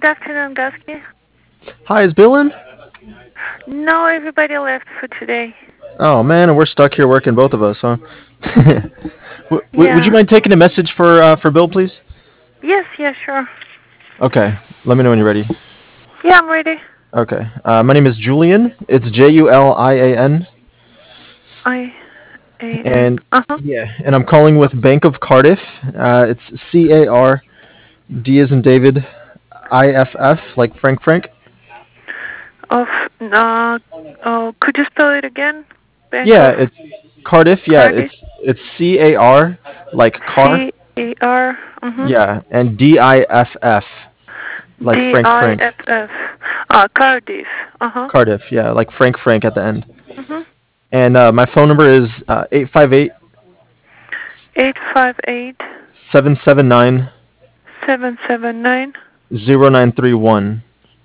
afternoon, Gusky. Hi, is Bill in? No, everybody left for today. Oh man, and we're stuck here working, both of us, huh? Would you Yeah. mind taking a message for Bill, please? Yes, yeah, sure. Okay, let me know when you're ready. Yeah, I'm ready. Okay, my name is Julian. It's Julian, I-A-N. and Uh-huh. yeah, and I'm calling with Bank of Cardiff. It's CARD as in David, IFF like Frank. Of, could you spell it again? Bank Yeah, of it's Cardiff. Yeah, Cardiff. it's CAR like car. C-A-R. Mm-hmm. Yeah, and DIFF like Frank. D-I-F-F. Cardiff. Uh-huh. Cardiff, yeah, like Frank at the end. Mm-hmm. And my phone number is 858 858 779 779 0931.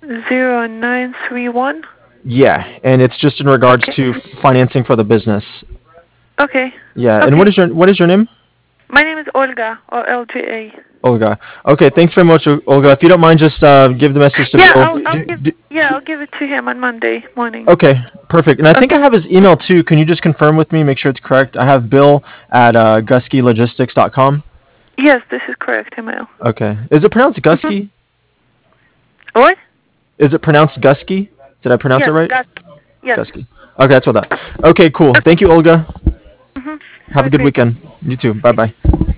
0931. Yeah, and it's just in regards Okay. to financing for the business. Okay. Yeah, and Okay. what is your name? My name is Olga, or LGA. Olga. Okay, thanks very much, Olga. If you don't mind, just give the message to Yeah, Bill. I'll give it to him on Monday morning. Okay, perfect. And I think I Okay. have his email too. Can you just confirm with me, make sure it's correct? I have Bill at guskylogistics.com. Yes, this is correct, email. Okay. Is it pronounced Mhm. Gusky? What? Is it pronounced Gusky? Did I pronounce it Yes, right? got. Yes. Gusky. Okay, that's what that. Okay, cool. Okay. Thank you, Olga. Mhm. Have Have a a good great day. weekend. You too. Bye bye.